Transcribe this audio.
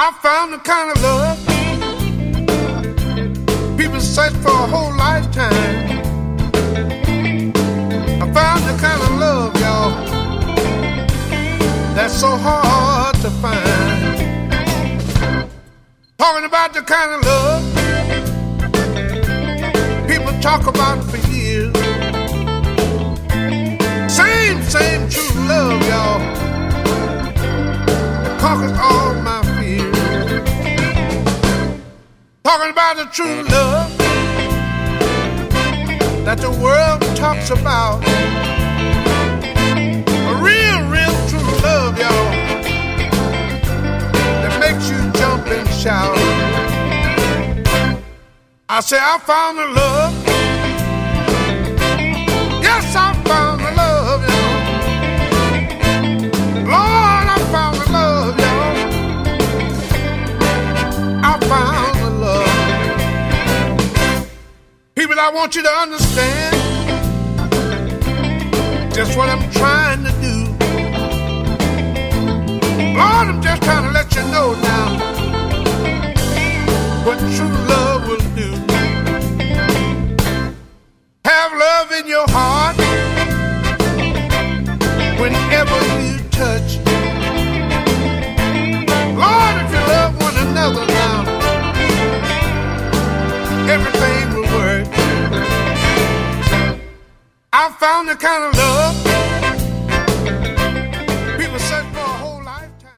I found the kind of love people search for a whole lifetime. I found the kind of love, y'all, that's so hard to find. Talking about the kind of love people talk about for years. Same true love, y'all, that conquers all my fears. Talking about the true love that the world talks about. A real true love, y'all, that makes you jump and shout. I say I found the love. Yes, I found the love, y'all. Lord, I found the love, y'all. I found the love. People, I want you to understand just what I'm trying to do. Lord, I'm just trying to let you know now what true love will do. Have love in your heart whenever you touch. Lord, if you love one another now, everything will work. I found the kind of love